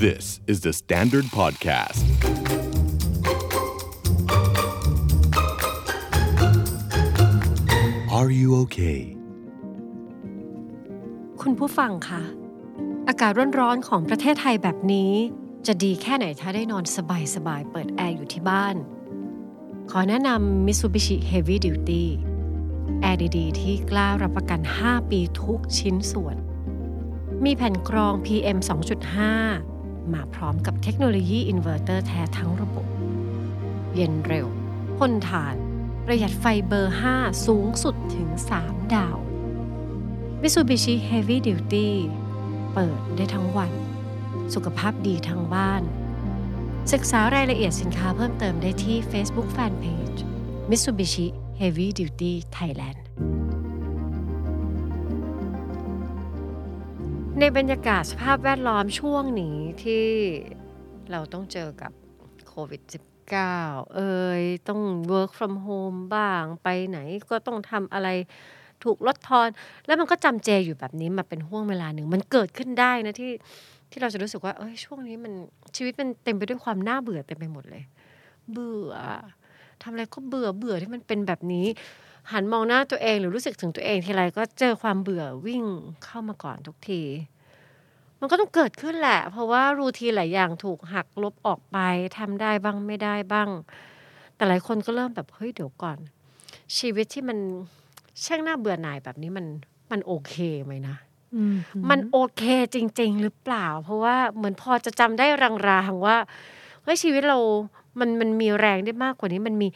This is the Standard Podcast. Are you okay? คุณผู้ฟังคะอากาศร้อนๆของประเทศไทยแบบนี้จะดีแค่ไหนถ้าได้นอนสบายๆเปิดแอร์อยู่ที่บ้านขอแนะนำ Mitsubishi Heavy Duty แอร์ดีๆที่กล้ารับประกัน 5 ปีทุกชิ้นส่วนมีแผ่นกรอง PM 2.5 มาพร้อมกับเทคโนโลยีอินเวอร์เตอร์แท้ทั้งระบบเย็นเร็วทนทานประหยัดไฟเบอร์ 5 สูงสุดถึง 3 ดาว Mitsubishi Heavy Duty เปิดได้ทั้งวันสุขภาพดีทั้งบ้านศึกษารายละเอียดสินค้าเพิ่มเติมได้ที่ Facebook Fanpage Mitsubishi Heavy Duty Thailand ในบรรยากาศสภาพแวดล้อมช่วงนี้ที่เราต้องเจอกับโควิด -19 ต้อง work from home บ้างไปไหนก็ต้องทำอะไรถูกลดทอนแล้วมันก็จำเจอยู่แบบนี้มาเป็นห่วงเวลาหนึ่งมันเกิดขึ้นได้นะที่เราจะรู้สึกว่าช่วงนี้มันชีวิตมันเต็มไปด้วยความน่าเบื่อเต็มไปหมดเลยเบื่อทำอะไรก็เบื่อที่มันเป็นแบบนี้หันมองหน้าตัวเองหรือรู้สึกถึงตัวเองทีไรก็เจอความเบื่อวิ่งเข้ามาก่อนทุกทีมันก็ต้องเกิดขึ้นแหละเพราะว่ารูทีนหลายอย่างถูกหักลบออกไปทำได้บ้างไม่ได้บ้างแต่หลายคนก็เริ่มแบบเฮ้ยเดี๋ยวก่อนชีวิตที่มันช่างน่าเบื่อหน่ายแบบนี้มันโอเคไหมนะมันโอเคจริงๆหรือเปล่าเพราะว่าเหมือนพอจะจำได้รางๆว่าเฮ้ยชีวิตเรามันมีแรงได้มากกว่านี้มันมี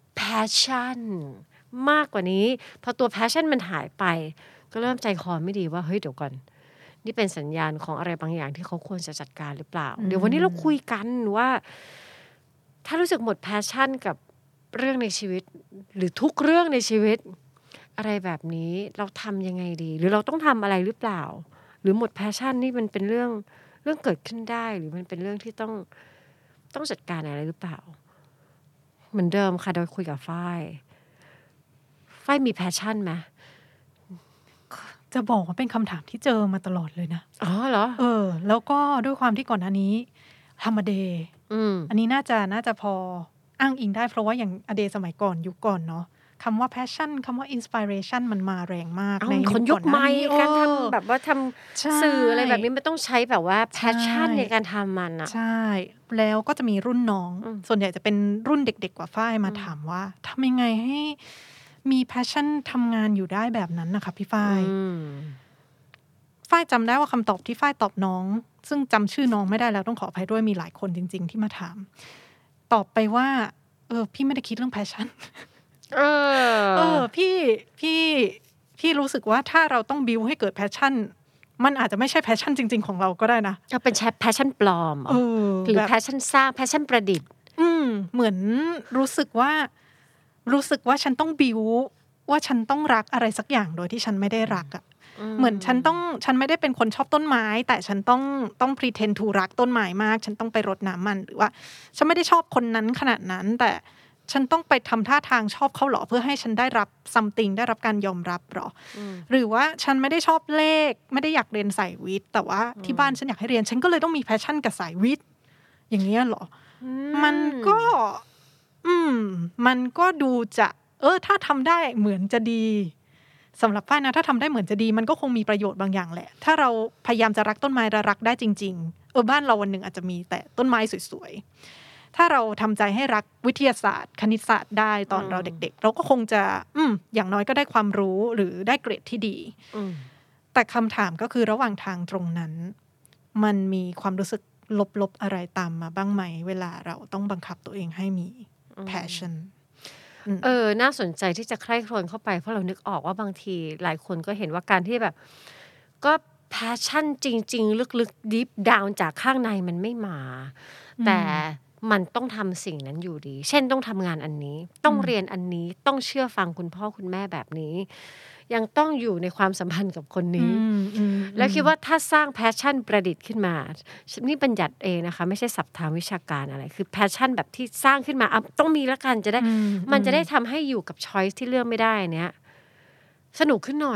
passion มากกว่านี้พอตัว passion มันหายไปก็เริ่มใจคอไม่ดีว่าเฮ้ยเดี๋ยวก่อนนี่เป็นสัญญาณของอะไรบางอย่างที่เขาควรจะจัดการหรือเปล่าเดี๋ยววันนี้เราคุยกันว่าถ้ารู้สึกหมด passion กับเรื่องในชีวิตหรือทุกเรื่องในชีวิตอะไรแบบนี้เราทำยังไงดีหรือเราต้องทำอะไรหรือเปล่าหรือหมดแพชชั่นนี่มันเป็นเรื่องเกิดขึ้นได้หรือมันเป็นเรื่องที่ต้องจัดการอะไรหรือเปล่าเหมือนเดิมค่ะโดยคุยกับฝ้ายมีแพชชั่นไหมจะบอกว่าเป็นคำถามที่เจอมาตลอดเลยนะอ๋อเหรอแล้วก็ด้วยความที่ก่อนหน้านี้ทำอเดย์อันนี้น่าจะพออ้างอิงได้เพราะว่าอย่างอเดย์สมัยก่อนยุคก่อนเนาะคำว่า passion คำว่า inspiration มันมาแรงมากในคนยุคใหม่การทำแบบว่าทำสื่ออะไรแบบนี้มันต้องใช้แบบว่า passion ในการทำมันอ่ะใช่แล้วก็จะมีรุ่นน้องส่วนใหญ่จะเป็นรุ่นเด็กๆกว่าฝ้ายมาถามว่าทำยังไงให้มี passion ทำงานอยู่ได้แบบนั้นนะคะพี่ฝ้ายจำได้ว่าคำตอบที่ฝ้ายตอบน้องซึ่งจำชื่อน้องไม่ได้แล้วต้องขออภัยด้วยมีหลายคนจริงๆที่มาถามตอบไปว่าพี่ไม่ได้คิดเรื่อง passionพี่รู้สึกว่าถ้าเราต้องบิวให้เกิดแพชชั่นมันอาจจะไม่ใช่แพชชั่นจริงๆของเราก็ได้นะจะเป็นแพชชั่นปลอมหรือแพชชั่นสร้างแพชชั่นประดิษฐ์เหมือนรู้สึกว่าฉันต้องบิวว่าฉันต้องรักอะไรสักอย่างโดยที่ฉันไม่ได้รักอ่ะเหมือนฉันไม่ได้เป็นคนชอบต้นไม้แต่ฉันต้อง pretend to รักต้นไม้มากฉันต้องไปรดน้ำมันหรือว่าฉันไม่ได้ชอบคนนั้นขนาดนั้นแต่ฉันต้องไปทำท่าทางชอบเขาหรอเพื่อให้ฉันได้รับ something ได้รับการยอมรับหรอหรือว่าฉันไม่ได้ชอบเลขไม่ได้อยากเรียนสายวิทย์แต่ว่าที่บ้านฉันอยากให้เรียนฉันก็เลยต้องมีแพชชั่นกับสายวิทย์อย่างเงี้ยหรอมันก็ดูจะถ้าทำได้เหมือนจะดีสำหรับฝ้ายนะถ้าทำได้เหมือนจะดีมันก็คงมีประโยชน์บางอย่างแหละถ้าเราพยายามจะรักต้นไม้และรักได้จริงๆบ้านเราวันหนึ่งอาจจะมีแต่ต้นไม้สวยๆถ้าเราทำใจให้รักวิทยาศาสตร์คณิตศาสตร์ได้ตอนเราเด็กๆเราก็คงจะอย่างน้อยก็ได้ความรู้หรือได้เกรดที่ดีแต่คำถามก็คือระหว่างทางตรงนั้นมันมีความรู้สึกลบๆอะไรตามมาบ้างไหมเวลาเราต้องบังคับตัวเองให้มี passion น่าสนใจที่จะใคร่ครวญเข้าไปเพราะเรานึกออกว่าบางทีหลายคนก็เห็นว่าการที่แบบก็แพชชั่นจริงๆลึกๆ deep down จากข้างในมันไม่มาแต่มันต้องทำสิ่งนั้นอยู่ดีเช่นต้องทำงานอันนี้ต้องเรียนอันนี้ต้องเชื่อฟังคุณพ่อคุณแม่แบบนี้ยังต้องอยู่ในความสัมพันธ์กับคนนี้แล้วคิดว่าถ้าสร้างแพชชั่นประดิษฐ์ขึ้นมานี่บัญญัติเองนะคะไม่ใช่ศัพท์ทางวิชาการอะไรคือแพชชั่นแบบที่สร้างขึ้นมาต้องมีละกันจะได้มันจะได้ทำให้อยู่กับช้อยส์ที่เลือกไม่ได้เนี้ยสนุกขึ้นหน่อย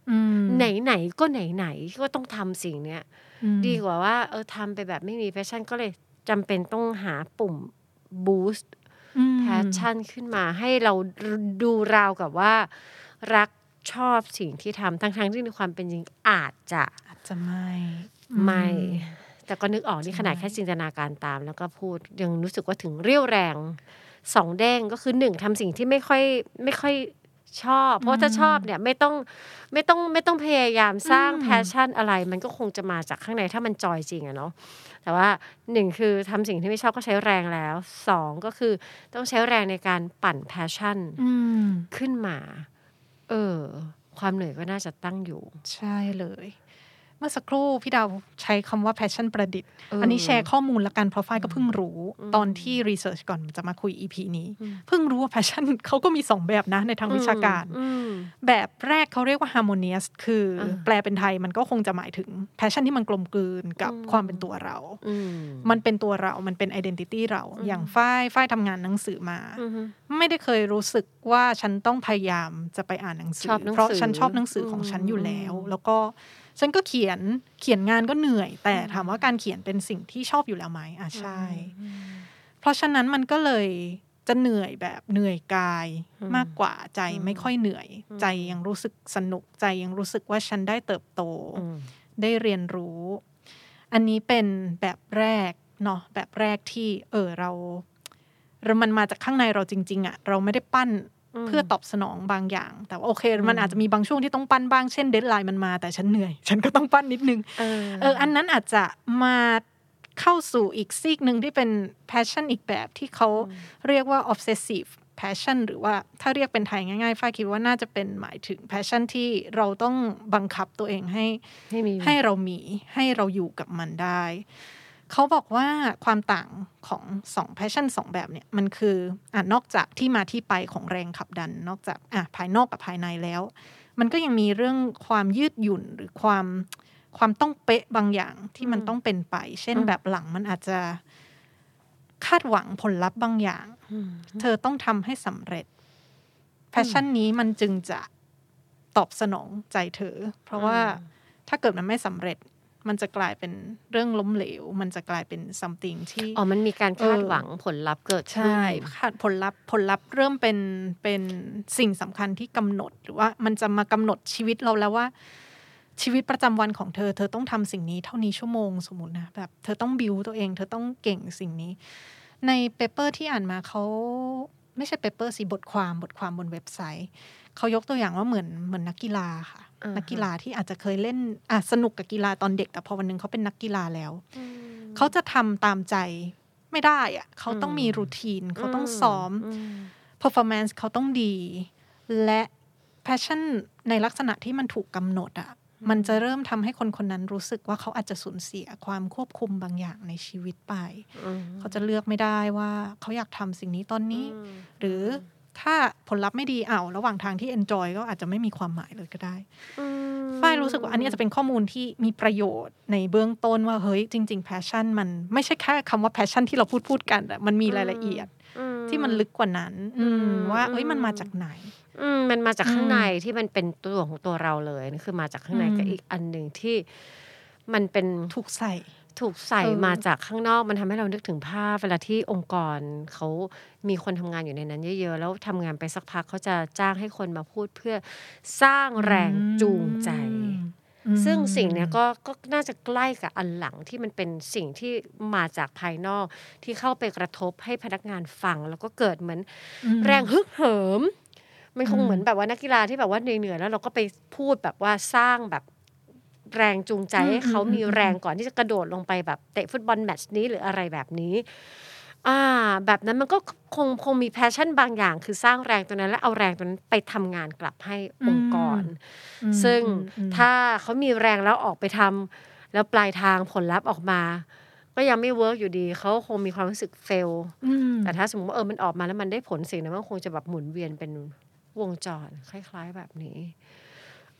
ไหนๆก็ไหนๆก็ต้องทำสิ่งเนี้ยดีกว่าว่าทำไปแบบไม่มีแพชชั่นก็เลยจำเป็นต้องหาปุ่ม boost passion ขึ้นมาให้เราดูราวกับว่ารักชอบสิ่งที่ทำทั้งๆที่ในความเป็นจริงอาจจะไม่แต่ก็นึกออกนี่ขนาดแค่จินตนาการตามแล้วก็พูดยังรู้สึกว่าถึงเรี่ยวแรงสองเด้งก็คือหนึ่งทำสิ่งที่ไม่ค่อยชอบเพราะถ้าชอบเนี่ยไม่ต้องพยายามสร้างแพชชั่นอะไรมันก็คงจะมาจากข้างในถ้ามันจอยจริงอะเนาะแต่ว่าหนึ่งคือทำสิ่งที่ไม่ชอบก็ใช้แรงแล้วสองก็คือต้องใช้แรงในการปั่นแพชชั่นขึ้นมาความเหนื่อยก็น่าจะตั้งอยู่ใช่เลยเมื่อสักครู่พี่ดาวใช้คำว่า passion ประดิษฐ์อันนี้แชร์ข้อมูลละกันเพราะฝ้ายก็เพิ่งรู้ตอนที่ research ก่อนจะมาคุย EP นี้เพิ่งรู้ว่า passion เขาก็มี2แบบนะในทางวิชาการแบบแรกเขาเรียกว่า harmonious คือแปลเป็นไทยมันก็คงจะหมายถึง passion ที่มันกลมกลืนกับความเป็นตัวเรามันเป็นตัวเรามันเป็น identity เราอย่างฝ้ายทำงานหนังสือมาไม่ได้เคยรู้สึกว่าฉันต้องพยายามจะไปอ่านหนังสือเพราะฉันชอบหนังสือของฉันอยู่แล้วก็ฉันก็เขียนงานก็เหนื่อยแต่ถามว่าการเขียนเป็นสิ่งที่ชอบอยู่แล้วไหมใช่เพราะฉะนั้นมันก็เลยจะเหนื่อยแบบเหนื่อยกายมากกว่าใจไม่ค่อยเหนื่อยใจยังรู้สึกสนุกใจยังรู้สึกว่าฉันได้เติบโตได้เรียนรู้อันนี้เป็นแบบแรกเนาะแบบแรกที่เรามันมาจากข้างในเราจริงๆเราไม่ได้ปั้นเพื่อตอบสนองบางอย่างแต่ว่าโอเคมันอาจจะมีบางช่วงที่ต้องปั้นบ้างเช่นเดดไลน์มันมาแต่ฉันเหนื่อยฉันก็ต้องปั้นนิดนึงอันนั้นอาจจะมาเข้าสู่อีกซีกนึงที่เป็น passion อีกแบบที่เขาเรียกว่า obsessive passion หรือว่าถ้าเรียกเป็นไทยง่ายๆฝ้ายคิดว่าน่าจะเป็นหมายถึง passion ที่เราต้องบังคับตัวเองให้เรามีให้เราอยู่กับมันได้เขาบอกว่าความต่างของ2 passion 2แบบเนี่ยมันคือนอกจากที่มาที่ไปของแรงขับดันนอกจากภายนอกกับภายในแล้วมันก็ยังมีเรื่องความยืดหยุ่นหรือความต้องเป๊ะบางอย่างที่มันต้องเป็นไปเช่นแบบหลังมันอาจจะคาดหวังผลลัพธ์บางอย่างเธอต้องทำให้สำเร็จ passion นี้มันจึงจะตอบสนองใจเธอเพราะว่าถ้าเกิดมันไม่สำเร็จมันจะกลายเป็นเรื่องล้มเหลวมันจะกลายเป็น something ที่มันมีการคาดหวังผลลัพธ์เกิดขึ้นใช่ผลลัพธ์เริ่มเป็นสิ่งสำคัญที่กำหนดหรือว่ามันจะมากำหนดชีวิตเราแล้วว่าชีวิตประจำวันของเธอต้องทำสิ่งนี้เท่านี้ชั่วโมงสมมุตินะแบบเธอต้องบิวตัวเองเธอต้องเก่งสิ่งนี้ในเปเปอร์ที่อ่านมาเขาไม่ใช่เปเปอร์สิบทความบนเว็บไซต์เขายกตัวอย่างว่าเหมือนนักกีฬาค่ะนักกีฬาที่อาจจะเคยเล่นสนุกกับกีฬาตอนเด็กแต่พอวันนึงเขาเป็นนักกีฬาแล้วเขาจะทำตามใจไม่ได้เขาต้องมีรูทีนเขาต้องซ้อม performance เขาต้องดีและ passion ในลักษณะที่มันถูกกำหนดมันจะเริ่มทำให้คนนั้นรู้สึกว่าเขาอาจจะสูญเสียความควบคุมบางอย่างในชีวิตไปเขาจะเลือกไม่ได้ว่าเขาอยากทำสิ่งนี้ตอนนี้หรือถ้าผลลัพธ์ไม่ดีระหว่างทางที่ enjoy ก็อาจจะไม่มีความหมายเลยก็ได้ฝ้ายรู้สึกว่าอันนี้จะเป็นข้อมูลที่มีประโยชน์ในเบื้องต้นว่าเฮ้ยจริงๆ passion มันไม่ใช่แค่คำว่า passion ที่เราพูดกันแต่มันมีรายละเอียดที่มันลึกกว่านั้นว่าเอ้ยมันมาจากไหนมันมาจากข้างในที่มันเป็นตัวของตัวเราเลยนี่คือมาจากข้างในกับอีกอันหนึ่งที่มันเป็นถูกใส่มาจากข้างนอกมันทำให้เรานึกถึงภาพเวลาที่องค์กรเขามีคนทำงานอยู่ในนั้นเยอะๆแล้วทำงานไปสักพักเขาจะจ้างให้คนมาพูดเพื่อสร้างแรงจูงใจซึ่งสิ่งนี้ก็น่าจะใกล้กับอันหลังที่มันเป็นสิ่งที่มาจากภายนอกที่เข้าไปกระทบให้พนักงานฟังแล้วก็เกิดเหมือนแรงฮึกเหิมมันคงเหมือนแบบว่านักกีฬาที่แบบว่าเหนื่อยๆแล้วเราก็ไปพูดแบบว่าสร้างแบบแรงจูงใจให้เขามีแรงก่อนที่จะกระโดดลงไปแบบเตะฟุตบอลแมตช์นี้หรืออะไรแบบนี้แบบนั้นมันก็คงมีแพชชั่นบางอย่างคือสร้างแรงตัวนั้นแล้วเอาแรงตัวนั้นไปทำงานกลับให้องค์กรซึ่งถ้าเขามีแรงแล้วออกไปทำแล้วปลายทางผลลัพธ์ออกมาก็ยังไม่เวิร์กอยู่ดีเขาคงมีความรู้สึกเฟลแต่ถ้าสมมติว่ามันออกมาแล้วมันได้ผลสิ่งนั้นมันคงจะแบบหมุนเวียนเป็นวงจรคล้ายๆแบบนี้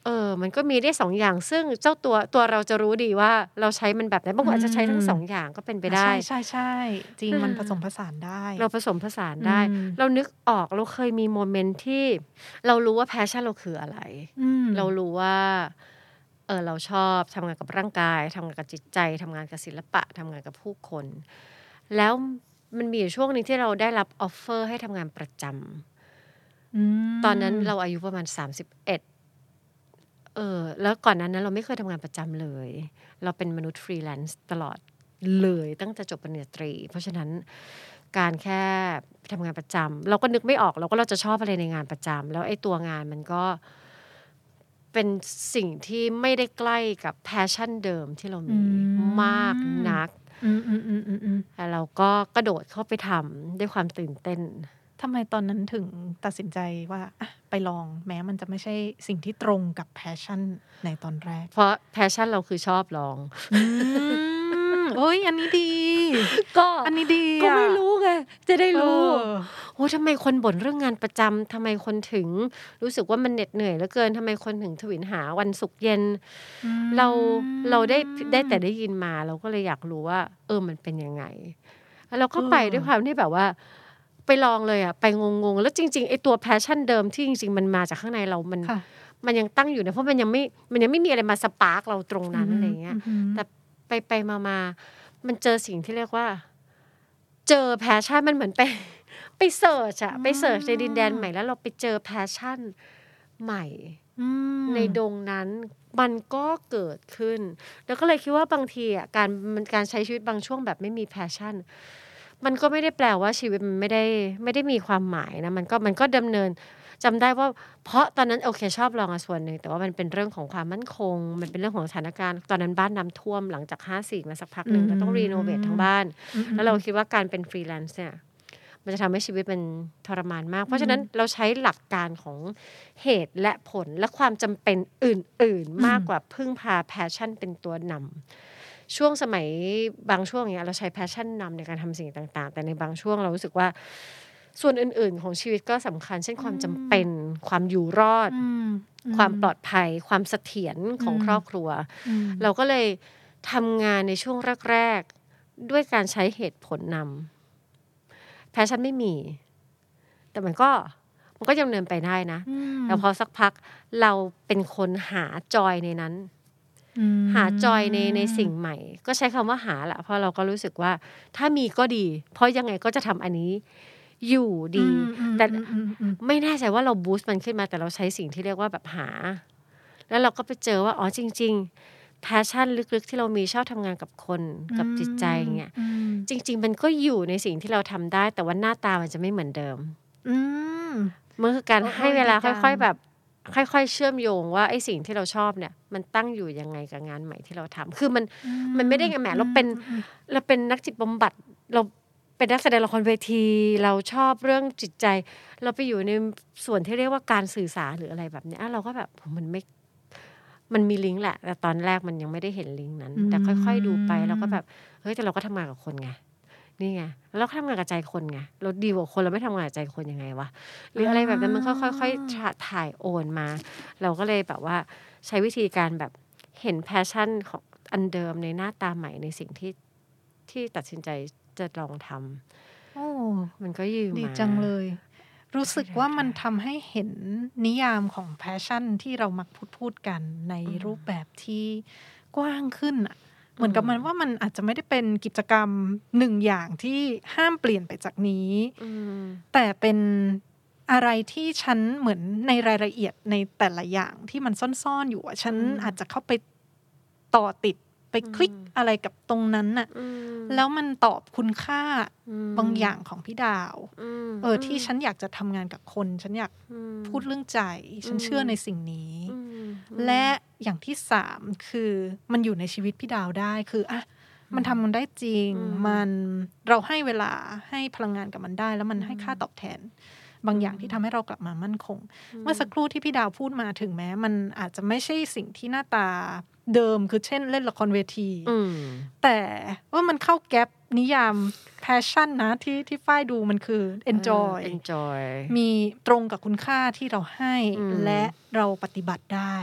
มันก็มีได้2อย่างซึ่งเจ้าตัวเราจะรู้ดีว่าเราใช้มันแบบไหนบางคนอาจจะใช้ทั้ง2อย่างก็เป็นไปได้ใช่ๆๆจริงมันผสมผสานได้เราผสมผสานได้เรานึกออกเราเคยมีโมเมนต์ที่เรารู้ว่าแพชชั่นเราคืออะไรเรารู้ว่าเราชอบทำงานกับร่างกายทำงานกับจิตใจทำงานกับศิลปะทำงานกับผู้คนแล้วมันมีอยู่ช่วงนึงที่เราได้รับออฟเฟอร์ให้ทำงานประจำตอนนั้นเราอายุประมาณ31แล้วก่อนนั้นเราไม่เคยทำงานประจำเลยเราเป็นมนุษย์ฟรีแลนซ์ตลอดเลยตั้งแต่จบปริญญาตรีเพราะฉะนั้นการแค่ทำงานประจำเราก็นึกไม่ออกเราจะชอบอะไรในงานประจำแล้วไอ้ตัวงานมันก็เป็นสิ่งที่ไม่ได้ใกล้กับแพชชั่นเดิมที่เรามีมากนักแต่เราก็กระโดดเข้าไปทำด้วยความตื่นเต้นทำไมตอนนั้นถึงตัดสินใจว่าไปลองแม้มันจะไม่ใช่สิ่งที่ตรงกับแพชชั่นในตอนแรกเพราะแพชชั่นเราคือชอบลองเฮ้ยอันนี้ดีก็อันนี้ดีก็ไม่รู้ไงจะได้รู้โอ้ทำไมคนบ่นเรื่องงานประจำทำไมคนถึงรู้สึกว่ามันเหน็ดเหนื่อยเหลือเกินทำไมคนถึงทวินหาวันศุกร์เย็นเราได้แต่ได้ยินมาเราก็เลยอยากรู้ว่ามันเป็นยังไงแล้วเราก็ไปด้วยความที่แบบว่าไปลองเลยไปงงๆแล้วจริงๆไอ้ตัวแพชชั่นเดิมที่จริงๆมันมาจากข้างในเรามันยังตั้งอยู่นะเพราะมันยังไม่มีอะไรมาสปาร์กเราตรงนั้นอะไรเงี้ยแต่ไปมามันเจอสิ่งที่เรียกว่าเจอแพชชั่นมันเหมือนไปเสิร์ชในดินแดนใหม่แล้วเราไปเจอแพชชั่นใหม่ในดงนั้นมันก็เกิดขึ้นแล้วก็เลยคิดว่าบางทีการใช้ชีวิตบางช่วงแบบไม่มีแพชชั่นมันก็ไม่ได้แปลว่าชีวิตมันไม่ได้มีความหมายนะมันก็ดำเนินจำได้ว่าเพราะตอนนั้นโอเคชอบลองส่วนหนึ่งแต่ว่ามันเป็นเรื่องของความมั่นคงมันเป็นเรื่องของสถานการณ์ตอนนั้นบ้านน้ำท่วมหลังจาก54มาสักพักนึงก็ต้องรีโนเวททั้งบ้านแล้วเราคิดว่าการเป็นฟรีแลนซ์เนี่ยมันจะทำให้ชีวิตมันทรมานมากเพราะฉะนั้นเราใช้หลักการของเหตุและผลและความจำเป็นอื่นๆมากกว่าพึ่งพาแพชชั่นเป็นตัวนำช่วงสมัยบางช่วงเนี้ยเราใช้แพชชั่นนำในการทำสิ่งต่างๆแต่ในบางช่วงเรารู้สึกว่าส่วนอื่นๆของชีวิตก็สำคัญเช่นความจำเป็นความอยู่รอดความปลอดภัยความเสถียรของครอบครัวเราก็เลยทำงานในช่วงแรกๆด้วยการใช้เหตุผลนำแพชชั่นไม่มีแต่มันก็ยังเดินไปได้นะแล้วพอสักพักเราเป็นคนหาจอยในนั้นหาจอยในสิ่งใหม่ก็ใช้คำว่าหาแหละเพราะเราก็รู้สึกว่าถ้ามีก็ดีเพราะยังไงก็จะทำอันนี้อยู่ดีแต่ไม่แน่ใจว่าเราบูสต์มันขึ้นมาแต่เราใช้สิ่งที่เรียกว่าแบบหาแล้วเราก็ไปเจอว่าจริงๆแพชชั่นลึกๆที่เรามีชอบทำงานกับคนกับจิตใจเงี้ยจริงๆมันก็อยู่ในสิ่งที่เราทำได้แต่ว่าหน้าตามันจะไม่เหมือนเดิมมันคือการให้เวลาค่อยๆแบบค่อยๆเชื่อมโยงว่าไอ้สิ่งที่เราชอบเนี่ยมันตั้งอยู่ยังไงกับงานใหม่ที่เราทำคือมันไม่ได้ไงแหมเราเป็นนักจิตบำบัดเราเป็นนักแสดงละครเวทีเราชอบเรื่องจิตใจเราไปอยู่ในส่วนที่เรียกว่าการสื่อสารหรืออะไรแบบนี้เราก็แบบมันมีลิงก์แหละแต่ตอนแรกมันยังไม่ได้เห็นลิงก์นั้นแต่ค่อยๆดูไปแล้วก็แบบเฮ้ยแต่เราก็ทำงานกับคนไงนี่ไงแล้วเราทำงานกับใจคนไงเราดีกว่าคนเราไม่ทำงานกับใจคนยังไงวะหรืออะไรแบบนั้นมันค่อยๆถ่ายโอนมาเราก็เลยแบบว่าใช้วิธีการแบบเห็นแพชชั่นของอันเดิมในหน้าตาใหม่ในสิ่งที่ตัดสินใจจะลองทำมันก็ยืมมาดีจังเลยรู้สึกว่ามันทำให้เห็นนิยามของแพชชั่นที่เรามักพูดกันในรูปแบบที่กว้างขึ้นเหมือนกับมันว่ามันอาจจะไม่ได้เป็นกิจกรรมหนึ่งอย่างที่ห้ามเปลี่ยนไปจากนี้แต่เป็นอะไรที่ฉันเหมือนในรายละเอียดในแต่ละอย่างที่มันซ่อนๆอยู่ฉันอาจจะเข้าไปต่อติดไปคลิกอะไรกับตรงนั้นน่ะแล้วมันตอบคุณค่าบางอย่างของพี่ดาวที่ฉันอยากจะทำงานกับคนฉันอยากพูดเรื่องใจฉันเชื่อในสิ่งนี้และอย่างที่3คือมันอยู่ในชีวิตพี่ดาวได้คือมันทำมันได้จริงมันเราให้เวลาให้พลังงานกับมันได้แล้วมันให้ค่าตอบแทนบางอย่างที่ทำให้เรากลับมามั่นคงเมื่อสักครู่ที่พี่ดาวพูดมาถึงแม้มันอาจจะไม่ใช่สิ่งที่หน้าตาเดิมคือเช่นเล่นละครเวทีแต่ว่ามันเข้าแก๊ปนิยาม passion นะที่ฝ้ายดูมันคือ enjoy มีตรงกับคุณค่าที่เราให้และเราปฏิบัติได้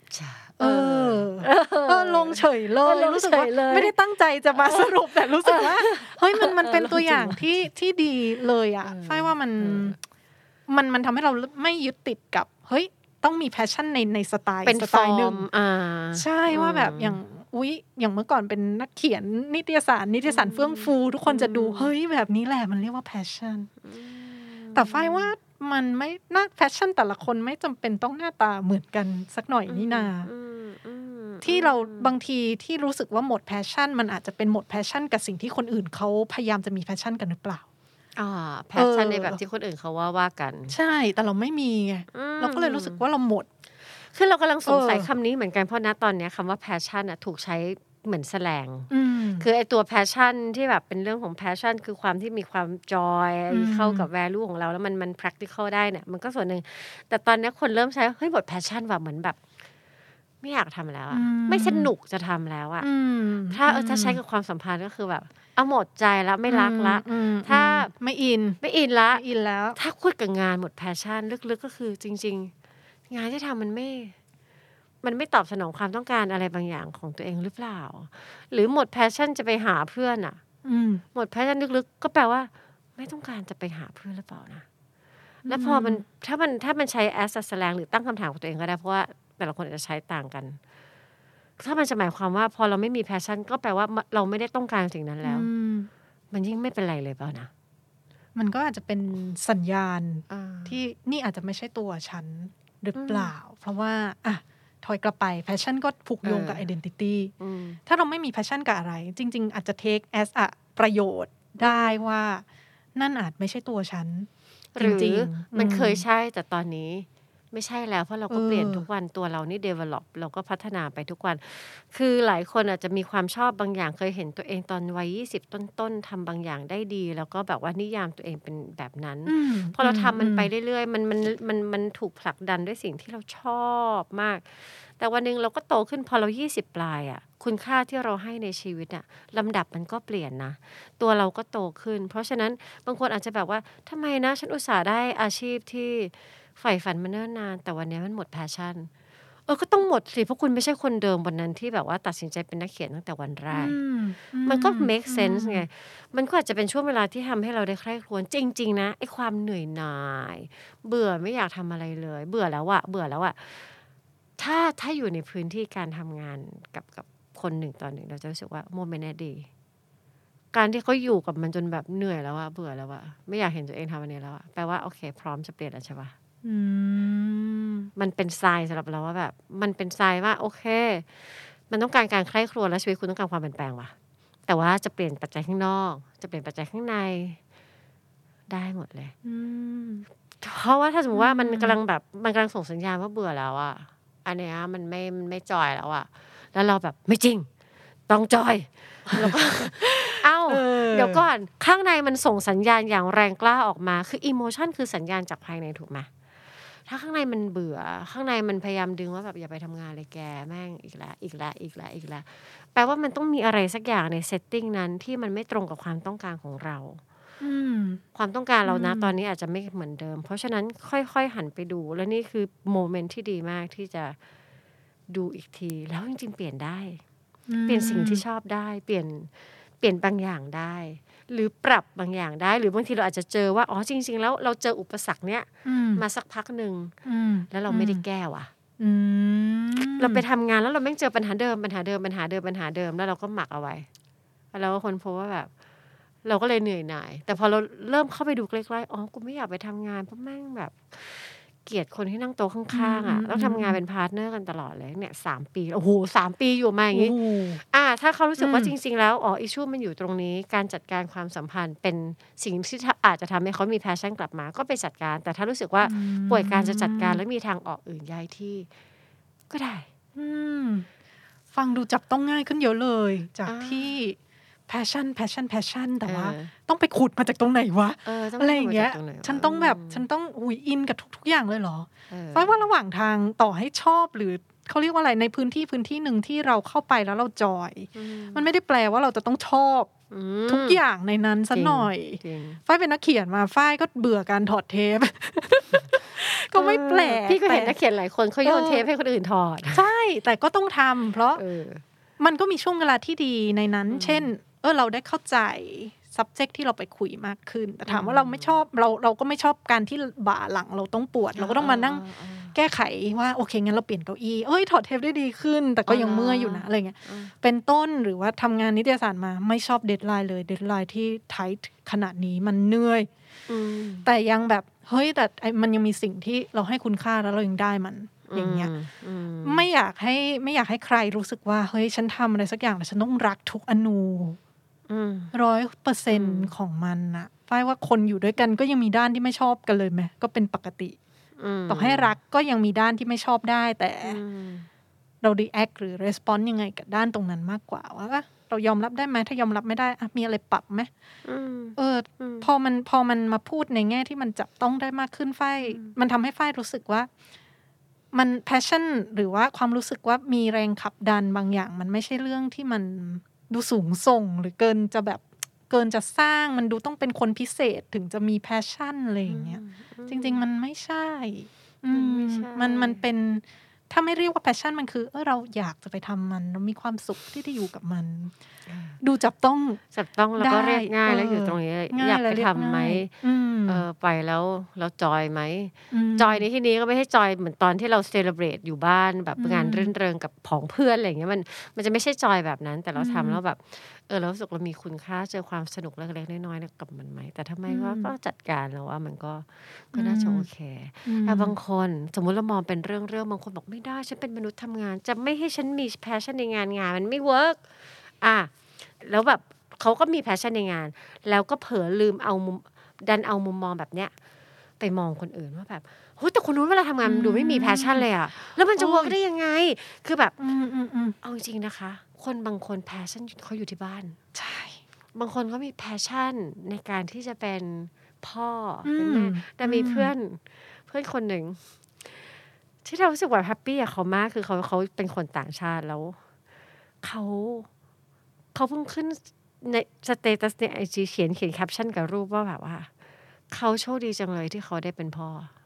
ลงเฉยเลยรู้สึกว่าไม่ได้ตั้งใจจะมาสรุปแต่รู้สึกว่าเฮ้ยมันเป็นตัวอย่างที่ดีเลยอ่ะฝ้ายว่ามันทำให้เราไม่ยึดติดกับเฮ้ยต้องมีแพชชั่นในสไตล์นึงใช่ว่าแบบอย่างเมื่อก่อนเป็นนักเขียนนิตยสารเฟื่องฟูทุกคนจะดูเฮ้ยแบบนี้แหละมันเรียกว่าแพชชั่นแต่ฝ้ายว่ามันไม่น่าแพชชั่นแต่ละคนไม่จำเป็นต้องหน้าตาเหมือนกันสักหน่อยนี่นาที่เราบางทีที่รู้สึกว่าหมดแพชชั่นมันอาจจะเป็นหมดแพชชั่นกับสิ่งที่คนอื่นเขาพยายามจะมีแพชชั่นกันหรือเปล่าแพชชั่นในแบบที่คนอื่นเขาว่ากันใช่แต่เราไม่มีไงเราก็เลยรู้สึกว่าเราหมดคือเรากำลังสงสัยคำนี้เหมือนกันเพราะณตอนนี้คำว่าแพชชั่นถูกใช้เหมือนแสลงคือไอตัวแพชชั่นที่แบบเป็นเรื่องของแพชชั่นคือความที่มีความจอยเข้ากับ value ของเราแล้วมัน practical ได้เนี่ยมันก็ส่วนหนึ่งแต่ตอนนี้คนเริ่มใช้เฮ้ยหมดแพชชั่นว่าเหมือนแบบไม่อยากทำแล้วไม่สนุกจะทำแล้วถ้าใช้กับความสัมพันธ์ก็คือแบบเอาหมดใจแล้วไม่รักละถ้าไม่อินแล้วถ้าคุยกับงานหมดแพชชั่นลึกๆก็คือจริงๆงานที่ทำมันไม่ตอบสนองความต้องการอะไรบางอย่างของตัวเองหรือเปล่าหรือหมดแพชชั่นจะไปหาเพื่อนหมดแพชชั่นลึกๆก็แปลว่าไม่ต้องการจะไปหาเพื่อนหรือเปล่านะแล้วพอมันถ้ามันใช้แอสแสลงหรือตั้งคำถามกับตัวเองก็ได้เพราะว่าแต่ละคนอาจจะใช้ต่างกันถ้ามันจะหมายความว่าพอเราไม่มีแพชชั่นก็แปลว่าเราไม่ได้ต้องการสิ่งนั้นแล้วมันยิ่งไม่เป็นไรเลยเปล่านะมันก็อาจจะเป็นสัญญาณที่นี่อาจจะไม่ใช่ตัวฉันหรือเปล่าเพราะว่าถอยกลับไปแพชชั่นก็ผูกโยงกับ identity ถ้าเราไม่มีแพชชั่นกับอะไรจริงๆอาจจะ take as ประโยชน์ได้ว่านั่นอาจไม่ใช่ตัวฉันจริงๆมันเคยใช่แต่ตอนนี้ไม่ใช่แล้วเพราะเราก็เปลี่ยนทุกวันตัวเรานี่ develop เราก็พัฒนาไปทุกวันคือหลายคนอาจจะมีความชอบบางอย่างเคยเห็นตัวเองตอนวัย20ต้นๆทำบางอย่างได้ดีแล้วก็แบบว่านิยามตัวเองเป็นแบบนั้นพอเราทำมันไปเรื่อยๆมันถูกผลักดันด้วยสิ่งที่เราชอบมากแต่วันนึงเราก็โตขึ้นพอเรา20ปลายคุณค่าที่เราให้ในชีวิตลำดับมันก็เปลี่ยนนะตัวเราก็โตขึ้นเพราะฉะนั้นบางคนอาจจะแบบว่าทำไมนะฉันอุตส่าห์ได้อาชีพที่ใฝ่ฝันมาเนิ่นนานแต่วันนี้มันหมดแพชชั่นก็ต้องหมดสิเพราะคุณไม่ใช่คนเดิมวันนั้นที่แบบว่าตัดสินใจเป็นนักเขียนตั้งแต่วันแรกมันก็ make sense ไงมันก็อาจจะเป็นช่วงเวลาที่ทำให้เราได้ใคร่ครวญจริงๆนะไอ้ความเหนื่อยหน่ายเบื่อไม่อยากทำอะไรเลยเบื่อแล้วถ้าอยู่ในพื้นที่การทำงานกับคนหนึ่งต่อหนึ่งเราจะรู้สึกว่าโมเมนต์ดีการที่เขาอยู่กับมันจนแบบเหนื่อยแล้วเบื่อแล้วไม่อยากเห็นตัวเองทำอันนี้แล้วแปลว่าโอเคพร้อมจะเปลี่ยนแล้วใช่ปะมันเป็นไซน์สำหรับเราว่าแบบมันเป็นไซน์ว่าโอเคมันต้องการการใคร่ครวญและชีวิตคุณต้องการความเปลี่ยนแปลงว่ะแต่ว่าจะเปลี่ยนปัจจัยข้างนอกจะเปลี่ยนปัจจัยข้างในได้หมดเลยเพราะว่าถ้าสมมติว่ามันกำลังส่งสัญญาณว่าเบื่อแล้วอันเนี้ยมันไม่จอยแล้วแล้วเราแบบไม่จริงต้องจอยแล้วก็เดี๋ยวก่อนข้างในมันส่งสัญญาณอย่างแรงกล้าออกมาคืออิโมชันคือสัญญาณจากภายในถูกไหมถ้าข้างในมันเบื่อข้างในมันพยายามดึงว่าแบบอย่าไปทำงานเลยแกแม่งอีกแล้วแปลว่ามันต้องมีอะไรสักอย่างในเซตติ้งนั้นที่มันไม่ตรงกับความต้องการของเราความต้องการเรานะตอนนี้อาจจะไม่เหมือนเดิมเพราะฉะนั้นค่อยๆหันไปดูแล้วนี่คือโมเมนต์ที่ดีมากที่จะดูอีกทีแล้วจริงๆเปลี่ยนได้เปลี่ยนสิ่งที่ชอบได้เปลี่ยนบางอย่างได้หรือปรับบางอย่างได้หรือบางทีเราอาจจะเจอว่าจริงๆแล้วเราเจออุปสรรคเนี้ยมาสักพักนึงแล้วเราไม่ได้แก้ว่ะเราไปทำงานแล้วเราไม่เจอปัญหาเดิมแล้วเราก็หมักเอาไว้แล้วเราก็ค้นพบว่าแบบเราก็เลยเหนื่อยหน่ายแต่พอเราเริ่มเข้าไปดูใกล้ๆกูไม่อยากไปทำงานเพราะแม่งแบบเกลียดคนที่นั่งโต๊ะข้างๆต้องทำงานเป็นพาร์ทเนอร์กันตลอดเลยเนี่ย3ปีโอ้โห3ปีอยู่มาอย่างงี้ถ้าเขารู้สึกว่าจริงๆแล้วอิชชูมันอยู่ตรงนี้การจัดการความสัมพันธ์เป็นสิ่งที่อาจจะทำให้เขามีแพชชั่นกลับมาก็ไปจัดการแต่ถ้ารู้สึกว่าป่วยการจะจัดการแล้วมีทางออกอื่นย้ายที่ก็ได้ฟังดูจับต้องง่ายขึ้นเยอะเลยจากที่passion แต่ว่าต้องไปขุดมาจากตรงไหนวะอะไรอย่างเงี้ยฉันต้องอินกับทุกอย่างเลยเหรอเพราะว่าระหว่างทางต่อให้ชอบหรือเขาเรียกว่าอะไรในพื้นที่หนึ่งที่เราเข้าไปแล้วเราจอยมันไม่ได้แปลว่าเราจะต้องชอบทุกอย่างในนั้นซะหน่อยฝ้ายเป็นนักเขียนมาฝ้ายก็เบื่อการถอดเทปก็ไม่แปลกพี่ก็เห็นนักเขียนหลายคนเขาโยนเทปให้คนอื่นถอดใช่แต่ก็ต้องทำเพราะ มันก็มีช่วงเวลาที่ดีในนั้นเช่นเราได้เข้าใจ subject ที่เราไปคุยมากขึ้นแต่ถามว่าเราไม่ชอบเราก็ไม่ชอบการที่บ่าหลังเราต้องปวดเราก็ต้องมานั่งแก้ไขว่าโอเคงั้นเราเปลี่ยนเก้าอี้ถอดเทปได้ดีขึ้นแต่ก็ยังเมื่อยอยู่นะอะไรเงี้ยเป็นต้นหรือว่าทำงานนิตยสารมาไม่ชอบเดดไลน์เลยเดดไลน์ที่ไทท์ขนาดนี้มันเหนื่อยแต่ยังแบบเฮ้ยแต่มันยังมีสิ่งที่เราให้คุณค่าแล้วเรายังได้มันอย่างเงี้ยไม่อยากให้ใครรู้สึกว่าเฮ้ยฉันทำอะไรสักอย่างแต่ฉันต้องรักทุกอนู100%ของมันอะฝ้ายว่าคนอยู่ด้วยกันก็ยังมีด้านที่ไม่ชอบกันเลยไหมก็เป็นปกติต่อให้รักก็ยังมีด้านที่ไม่ชอบได้แต่เรา react หรือ respond ยังไงกับด้านตรงนั้นมากกว่าว่าเรายอมรับได้ไหมถ้ายอมรับไม่ได้มีอะไรปรับไหมพอมันมาพูดในแง่ที่มันจับต้องได้มากขึ้นฝ้ายมันทำให้ฝ้ายรู้สึกว่ามัน passion หรือว่าความรู้สึกว่ามีแรงขับดันบางอย่างมันไม่ใช่เรื่องที่มันดูสูงส่งหรือเกินจะสร้างมันดูต้องเป็นคนพิเศษถึงจะมี passion อะไรอย่างเงี้ยจริงๆมันไม่ใช่มันเป็นถ้าไม่เรียกว่า passion มันคือเราอยากจะไปทำมันเรามีความสุขที่ได้อยู่กับมันดูจับต้องแล้วก็เรียกง่ายแล้วอยู่ตรงนี้อยากไปทำไหมไปแล้วจอยไหมจอยในที่นี้ก็ไม่ใช่จอยเหมือนตอนที่เราเซเลบรตอยู่บ้านแบบงานรื่นเริงกับผองเพื่อนอะไรอย่างเงี้ยมันจะไม่ใช่จอยแบบนั้นแต่เราทำแล้วแบบเรารู้สึกเรามีคุณค่าเจอความสนุกเล็กๆน้อยๆกับมันไหมแต่ทำไมก็จัดการแล้วว่ามันก็น่าจะโอเคแต่บางคนสมมุติเรามองเป็นเรื่องบางคนบอกไม่ได้ฉันเป็นมนุษย์ทำงานจะไม่ให้ฉันมีแพชชั่นในงานมันไม่เวิร์กแล้วแบบเขาก็มีแพชชั่นในงานแล้วก็เผลอลืมเอามุมมองแบบเนี้ยไปมองคนอื่นว่าแบบโหแต่คนนู้นเวลาทำงานดูไม่มีแพชชั่นเลยอะแล้วมันจะเวิร์กได้ยังไงคือแบบเอาจริงๆนะคะคนบางคนแพชชั่นเขาอยู่ที่บ้านใช่บางคนก็มีแพชชั่นในการที่จะเป็นพ่อเป็นแม่แต่มีเพื่อนคนหนึ่งที่เรารู้สึกว่าแฮปปี้กับเขามากคือเขาเป็นคนต่างชาติแล้วเขาเพิ่งขึ้นในสเตตัสใน IG เขียนแคปชั่นกับรูปว่าแบบว่าเขาโชคดีจังเลยที่เขาได้เป็นพ่อ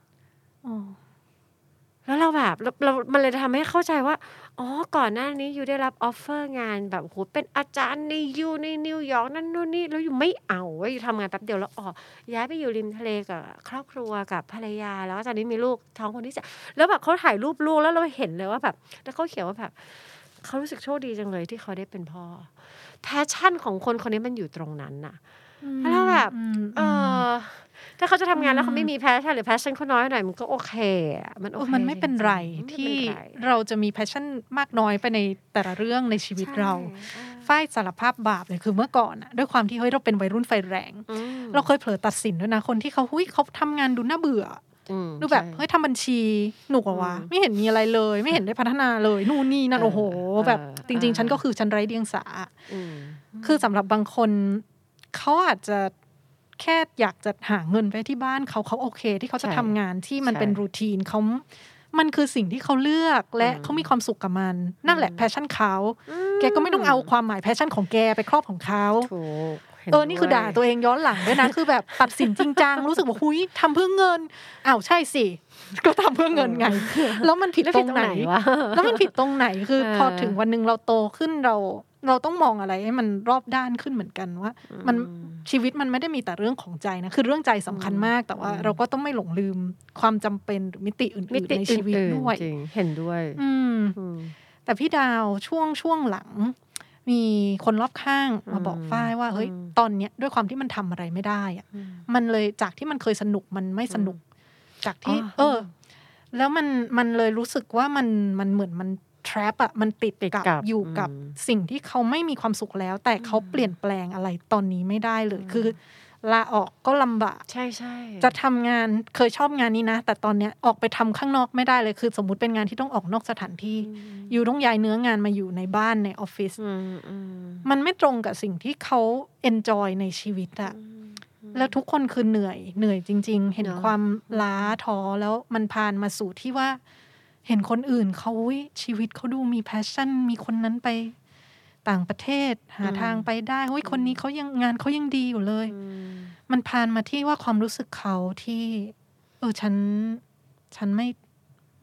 แล้วเราแบบเรามันเลยทำให้เข้าใจว่าก่อนหน้านี้อยู่ได้รับออฟเฟอร์งานแบบโหเป็นอาจารย์ในนิวยอร์กนั่นนู่นนี่แล้วอยู่ไม่เอาอยู่ทำงานแป๊บเดียวแล้วย้ายไปอยู่ริมทะเลกับครอบครัวกับภรรยาแล้วตอนนี้มีลูกท้องคนที่3แล้วแบบเขาถ่ายรูปลูกแล้วเราเห็นเลยว่าแบบแล้วเขาเขียนว่าแบบเขารู้สึกโชคดีจังเลยที่เขาได้เป็นพ่อแพชชั่นของคนคนนี้มันอยู่ตรงนั้นน่ะแล้วแบบถ้าเขาจะทำงานแล้วเขาไม่มีแพชชั่นหรือแพชชั่นเขาน้อยหน่อยมันก็โอเคมันโอเคมันไม่เป็นไรที่เราจะมีแพชชั่นมากน้อยไปในแต่ละเรื่องในชีวิตเราฝ้ายสารภาพบาปเลยคือเมื่อก่อนอะด้วยความที่เราเป็นวัยรุ่นไฟแรงเราเคยเผลอตัดสินด้วยนะคนที่เขาทำงานดูน่าเบื่อดูแบบทำบัญชีหนุกวะไม่เห็นมีอะไรเลยไม่เห็นได้พัฒนาเลยนู่นนี่นั่นโอ้โหแบบจริงๆฉันก็คือฉันไร้เดียงสาคือสำหรับบางคนเขาอาจจะแค่อยากจะหาเงินไว้ที่บ้านเขาโอเคที่เขาจะทำงานที่มันเป็นรูทีนมันคือสิ่งที่เขาเลือกและเขามีความสุขกับมันนั่นแหละแพชชั่นเขาแกก็ไม่ต้องเอาความหมายแพชชั่นของแกไปครอบของเขานี่คือด่าตัวเองย้อนหลังด้วยนะคือแบบตัดสินจริงจังรู้สึกว่าหุ้ยทำเพื่อเงินใช่สิก็ทำเพื่อเงินไงแล้วมันผิดตรงไหนแล้วมันผิดตรงไหนคือพอถึงวันนึงเราโตขึ้นเราต้องมองอะไรให้มันรอบด้านขึ้นเหมือนกันว่ามันชีวิตมันไม่ได้มีแต่เรื่องของใจนะคือเรื่องใจสำคัญมากแต่ว่าเราก็ต้องไม่หลงลืมความจำเป็นหรือมิติอื่นๆในชีวิตด้วยเห็นด้วยแต่พี่ดาวช่วงหลังมีคนรอบข้างมาบอกฝ้ายว่าเฮ้ยตอนเนี้ยด้วยความที่มันทำอะไรไม่ได้อะมันเลยจากที่มันเคยสนุกมันไม่สนุกจากที่แล้วมันเลยรู้สึกว่ามันเหมือนมันtrap อะมันติดกับอยู่กับสิ่งที่เขาไม่มีความสุขแล้วแต่เขาเปลี่ยนแปลงอะไรตอนนี้ไม่ได้เลยคือลาออกก็ลำบากใช่จะทำงานเคยชอบงานนี้นะแต่ตอนเนี้ยออกไปทำข้างนอกไม่ได้เลยคือสมมุติเป็นงานที่ต้องออกนอกสถานที่อยู่ต้องย้ายเนื้องานมาอยู่ในบ้านในออฟฟิศมันไม่ตรงกับสิ่งที่เขา enjoy ในชีวิตอะแล้วทุกคนคือเหนื่อยจริงๆเห็นความล้าท้อแล้วมันผ่านมาสู่ที่ว่าเห็นคนอื่นเขาชีวิตเขาดูมีแพชชั่นมีคนนั้นไปต่างประเทศหาทางไปได้คนนี้เขายังงานเขายังดีอยู่เลยมันผ่านมาที่ว่าความรู้สึกเขาที่ฉัน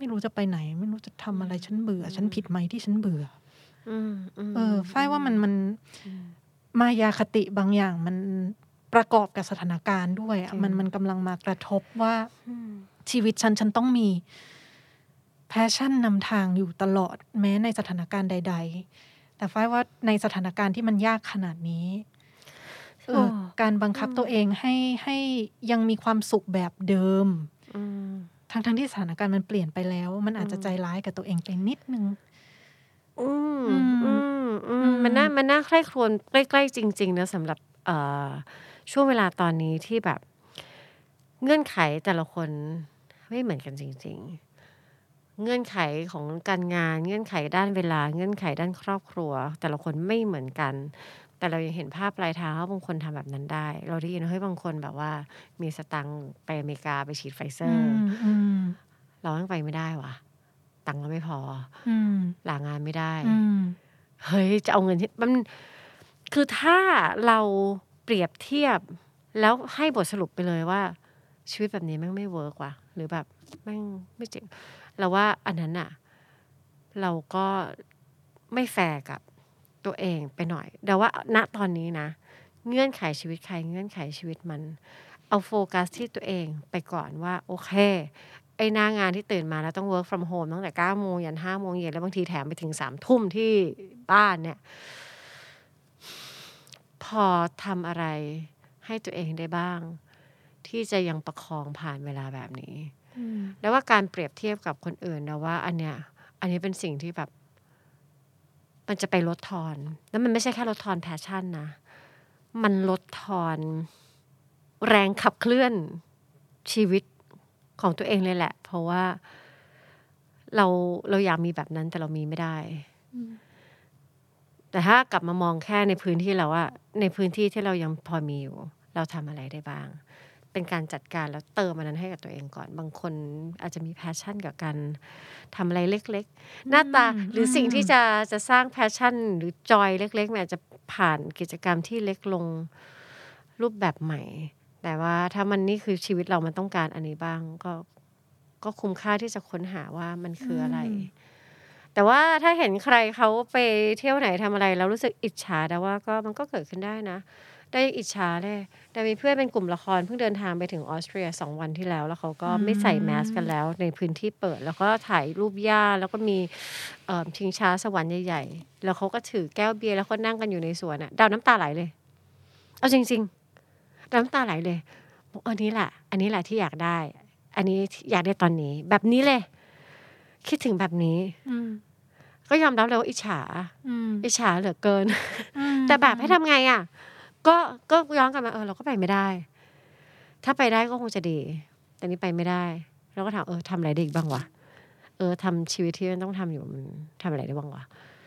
ไม่รู้จะไปไหนไม่รู้จะทำอะไรฉันเบื่อฉันผิดไหมที่ฉันเบื่อฝ้ายว่ามันมายาคติบางอย่างมันประกอบกับสถานการณ์ด้วยมันกำลังมากระทบว่าชีวิตฉันต้องมีแพชชั่นนำทางอยู่ตลอดแม้ในสถานการณ์ใดๆแต่ฝ้ายว่าในสถานการณ์ที่มันยากขนาดนี้การบังคับตัวเองให้ยังมีความสุขแบบเดิมทั้งที่สถานการณ์มันเปลี่ยนไปแล้วมันอาจจะใจร้ายกับตัวเองไปนิดนึงมันน่าใคร่ครวญใกล้ๆจริงๆนะสำหรับช่วงเวลาตอนนี้ที่แบบเงื่อนไขแต่ละคนไม่เหมือนกันจริงๆเงื่อนไขของการงานเงื่อนไขด้านเวลาเงื่อนไขด้านครอบครัวแต่ละคนไม่เหมือนกันแต่เรายังเห็นภาพปลายทางว่าบางคนทำแบบนั้นได้เราได้ยินว่าเฮ้ยบางคนแบบว่ามีสตังค์ไปอเมริกาไปฉีดไฟเซอร์เรายังไปไม่ได้ว่ะตังค์เราไม่พอลางานไม่ได้เฮ้ยจะเอาเงินที่มันคือถ้าเราเปรียบเทียบแล้วให้บทสรุปไปเลยว่าชีวิตแบบนี้แม่งไม่เวิร์กว่ะหรือแบบแม่งไม่จริงเราว่าอันนั้นอ่ะเราก็ไม่แฟร์กับตัวเองไปหน่อยแต่ว่าณตอนนี้นะเงื่อนไขชีวิตใครเงื่อนไขชีวิตมันเอาโฟกัสที่ตัวเองไปก่อนว่าโอเคไอ้หน้างานที่ตื่นมาแล้วต้อง work from home ตั้งแต่ 9 โมงยัน 5 โมงเย็นแล้วบางทีแถมไปถึง 3 ทุ่มที่บ้านเนี่ยพอทำอะไรให้ตัวเองได้บ้างที่จะยังประคองผ่านเวลาแบบนี้แล้วว่าการเปรียบเทียบกับคนอื่นนะว่าอันนี้เป็นสิ่งที่แบบมันจะไปลดทอนแล้วมันไม่ใช่แค่ลดทอนแพชชั่นนะมันลดทอนแรงขับเคลื่อนชีวิตของตัวเองเลยแหละเพราะว่าเราอยากมีแบบนั้นแต่เรามีไม่ได้แต่ถ้ากลับมามองแค่ในพื้นที่เราว่าในพื้นที่ที่เรายังพอมีอยู่เราทำอะไรได้บ้างเป็นการจัดการแล้วเติมมันนั้นให้กับตัวเองก่อนบางคนอาจจะมีแพชชั่นกับการทำอะไรเล็กๆหน้าตาหรือสิ่งที่จะสร้างแพชชั่นหรือจอยเล็กๆมันอาจจะผ่านกิจกรรมที่เล็กลงรูปแบบใหม่แต่ว่าถ้ามันนี่คือชีวิตเรามันต้องการอันนี้บ้างก็คุ้มค่าที่จะค้นหาว่ามันคืออะไรแต่ว่าถ้าเห็นใครเขาไปเที่ยวไหนทำอะไรแล้วรู้สึกอิจฉาแต่ว่าก็มันก็เกิดขึ้นได้นะได้อิจฉาเลยแต่มีเพื่อนเป็นกลุ่มละครเพิ่งเดินทางไปถึงออสเตรีย2 วันที่แล้วเขาก็ไม่ใส่แมสกันแล้วในพื้นที่เปิดแล้วก็ถ่ายรูปหญ้าแล้วก็มีชิงช้าสวรรค์ใหญ่ๆแล้วเขาก็ถือแก้วเบียร์แล้วก็นั่งกันอยู่ในสวนดาวน้ำตาไหลเลยเอาจริงๆดาวน้ำตาไหลเลยอันนี้แหละที่อยากได้อันนี้อยากได้ตอนนี้แบบนี้เลยคิดถึงแบบนี้ก็ยอมรับเลยว่าอิจฉาเหลือเกินแต่แบบให้ทำไงอ่ะก็ย้อนกลับมาเราก็ไปไม่ได้ถ้าไปได้ก็คงจะดีแต่นี่ไปไม่ได้เราก็ถามทำอะไรได้อีกบ้างวะทำชีวิตที่มันต้องทำอยู่มันทำอะไรได้บ้างวะ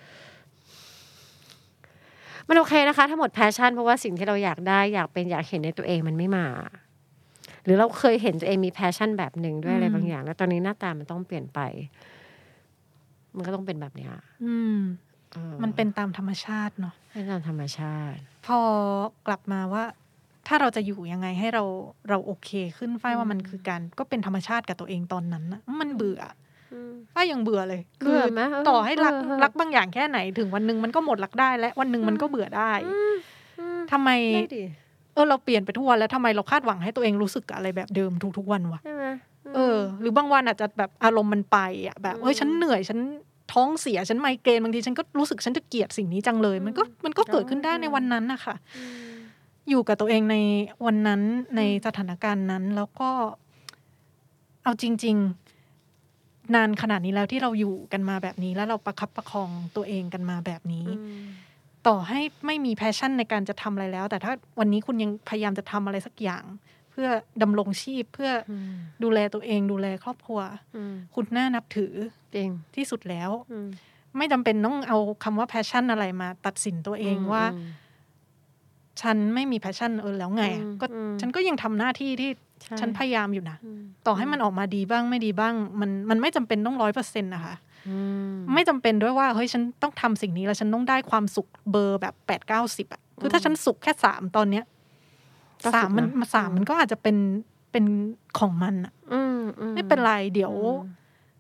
มันโอเคนะคะถ้าหมดแพชชั่นเพราะว่าสิ่งที่เราอยากได้อยากเป็นอยากเห็นในตัวเองมันไม่มาหรือเราเคยเห็นตัวเองมีแพชชั่นแบบหนึ่งด้วยอะไรบางอย่างแล้วตอนนี้หน้าตามันต้องเปลี่ยนไปมันก็ต้องเป็นแบบนี้มันเป็นตามธรรมชาติเนาะเป็นตามธรรมชาติพอกลับมาว่าถ้าเราจะอยู่ยังไงให้เราโอเคขึ้นฝ้ายว่ามันคือการก็เป็นธรรมชาติกับตัวเองตอนนั้นนะมันเบื่อฝ้ายยังเบื่อเลยคือต่อให้รักบางอย่างแค่ไหนถึงวันนึงมันก็หมดรักได้และวันนึงมันก็เบื่อได้ทำไมเราเปลี่ยนไปทุกวันแล้วทำไมเราคาดหวังให้ตัวเองรู้สึกอะไรแบบเดิมทุกๆวันวะหรือบางวันอาจจะแบบอารมณ์มันไปแบบฉันเหนื่อยฉันท้องเสียฉันไมเกรนบางทีฉันก็รู้สึกฉันจะเกลียดสิ่งนี้จังเลยมันก็เกิดขึ้นได้ในวันนั้นนะคะอยู่กับตัวเองในวันนั้นในสถานการณ์นั้นแล้วก็เอาจริงๆนานขนาดนี้แล้วที่เราอยู่กันมาแบบนี้แล้วเราประคับประคองตัวเองกันมาแบบนี้ต่อให้ไม่มีแพชชั่นในการจะทำอะไรแล้วแต่ถ้าวันนี้คุณยังพยายามจะทำอะไรสักอย่างเพื่อดำรงชีพเพื่อดูแลตัวเองดูแลครอบครัวคุณน่านับถือที่สุดแล้วไม่จำเป็นต้องเอาคำว่าแพชชั่นอะไรมาตัดสินตัวเองว่าฉันไม่มีแพชชั่นแล้วไงก็ฉันก็ยังทำหน้าที่ที่ฉันพยายามอยู่นะต่อให้มันออกมาดีบ้างไม่ดีบ้างมันไม่จำเป็นต้อง 100% นะคะไม่จำเป็นด้วยว่าเฮ้ยฉันต้องทำสิ่งนี้แล้วฉันต้องได้ความสุขเบอร์แบบ 8-90 อ่ะคือถ้าฉันสุขแค่3ตอนเนี้ย3มันก็อาจจะเป็นของมันอ่ะไม่เป็นไรเดี๋ยว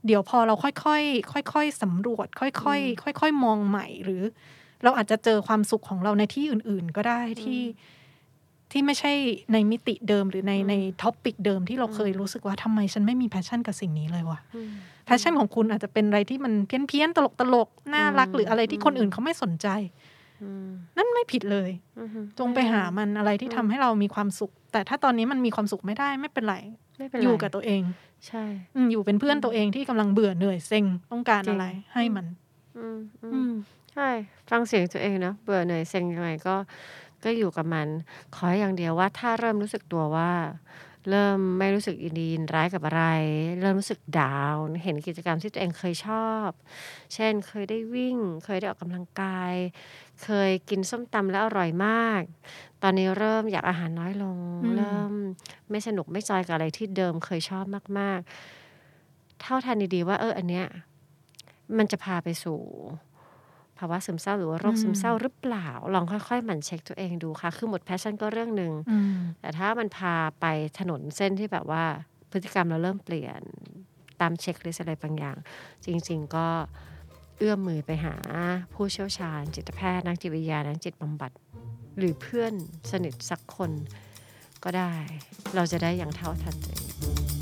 เดี๋ยวพอเราค่อยๆสำรวจค่อยๆมองใหม่หรือเราอาจจะเจอความสุขของเราในที่อื่นๆก็ได้ที่ไม่ใช่ในมิติเดิมหรือในท็อปิกเดิมที่เราเคยรู้สึกว่าทำไมฉันไม่มีแพชชั่นกับสิ่งนี้เลยวะแพชชั่นของคุณอาจจะเป็นอะไรที่มันเพี้ยนๆตลกๆน่ารักหรืออะไรที่คนอื่นเขาไม่สนใจนั่นไม่ผิดเลยจงไปหามันอะไรที่ทำให้เรามีความสุขแต่ถ้าตอนนี้มันมีความสุขไม่ได้ไม่เป็นไรอยู่กับตัวเองใช่อยู่เป็นเพื่อนตัวเองที่กำลังเบื่อเหนื่อยเซ็งต้องการอะไรให้มันใช่ฟังเสียงตัวเองนะเบื่อเหนื่อยเซ็งยังไงก็อยู่กับมันขออย่างเดียวว่าถ้าเริ่มรู้สึกตัวว่าเริ่มไม่รู้สึกอินดีนร้ายกับอะไรเริ่มรู้สึกดาวน์เห็นกิจกรรมที่ตัวเองเคยชอบเช่นเคยได้วิ่งเคยได้ออกกำลังกายเคยกินส้มตำแล้วอร่อยมากตอนนี้เริ่มอยากอาหารน้อยลงเริ่มไม่สนุกไม่จอยกับอะไรที่เดิมเคยชอบมากๆเท่าทันดีๆว่าอันเนี้ยมันจะพาไปสู่ภาวะซึมเศร้าหรือว่าโรคซึมเศร้าหรือเปล่าลองค่อยๆหมั่นเช็คตัวเองดูค่ะคือหมดแพชชั่นก็เรื่องนึงแต่ถ้ามันพาไปถนนเส้นที่แบบว่าพฤติกรรมเราเริ่มเปลี่ยนตามเช็คลิสต์อะไรบางอย่างจริงๆก็เอื้อมมือไปหาผู้เชี่ยวชาญจิตแพทย์นักจิตวิทยานักจิตบำบัดหรือเพื่อนสนิทสักคนก็ได้เราจะได้อย่างเท่าทันตัวเอง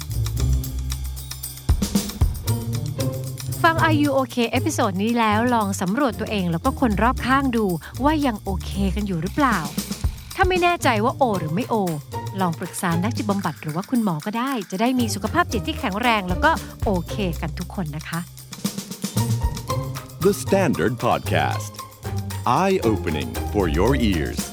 ฟัง Are You OK เอพิโซดนี้แล้วลองสำรวจตัวเองแล้วก็คนรอบข้างดูว่ายังโอเคกันอยู่หรือเปล่าถ้าไม่แน่ใจว่าโอหรือไม่โอลองปรึกษานักจิตบำบัดหรือว่าคุณหมอก็ได้จะได้มีสุขภาพจิตที่แข็งแรงแล้วก็โอเคกันทุกคนนะคะ The Standard Podcast Eye Opening for your ears